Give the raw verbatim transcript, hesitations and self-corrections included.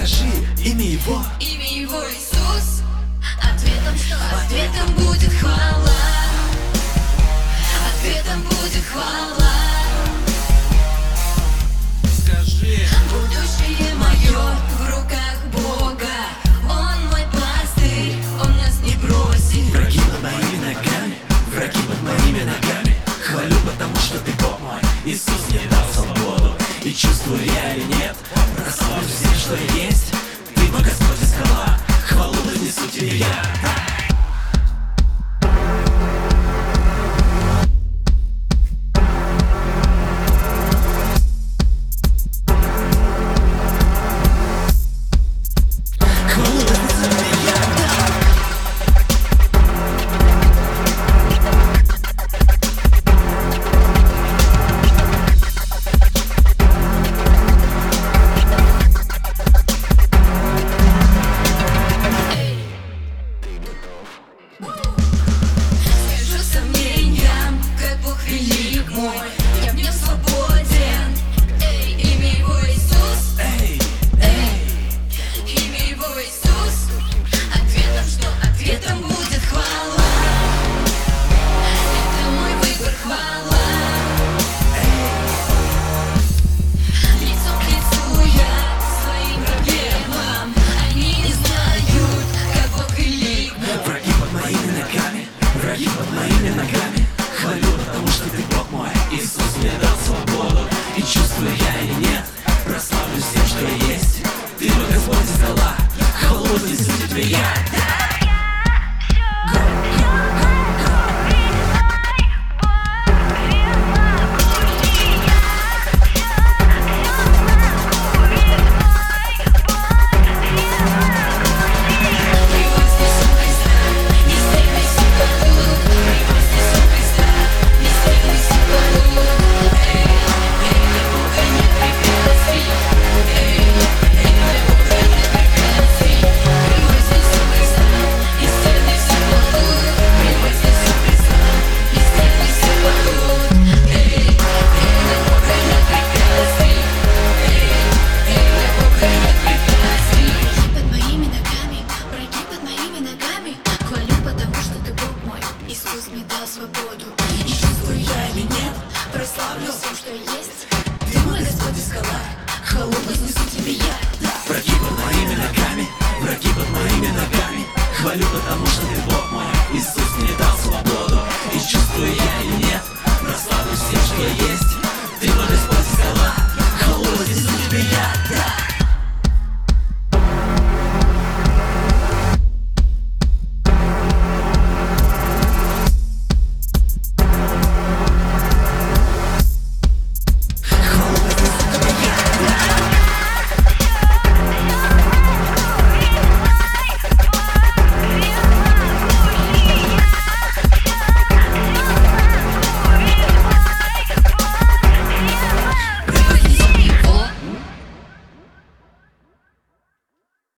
Скажи имя его. Имя его Иисус. Ответом что? Ответом будет хвала. Ответом будет хвала. Скажи. Будущее мое в руках Бога. Он мой пластырь, он нас не бросит. Враги под моими ногами, враги под моими ногами. Хвалю, потому что ты Бог мой. Иисус мне дал свободу. И чувствую я или нет, прославлю всем, что есть. Ты мой Господь и скала, хвалу вознесу тебе я. Скажу сомнениям, как Бог велик мой. Я в нем свободен. Эй, имя его Иисус. Эй, Эй, имя его Иисус. Ответом что? Ответом будет хвала. Это мой выбор, хвала. Лицом к лицу я своим проблемам. Они не знают, как Бог велик мой. враги под моими ногами, враги под моими ногами. Хвалю, потому что ты Бог мой. Иисус мне дал свободу. И чувствую я или нет, прославлю всем, что есть. Ты мой Господь и скала, хвалу вознесу тебе я. Под моими ногами, враги под моими ногами. Хвалю, потому что ты Бог мой. Иисус мне дал свободу. И чувствую я или нет, прославлю всем, что есть. Ты мой Господь и скала, хвалу вознесу тебе я.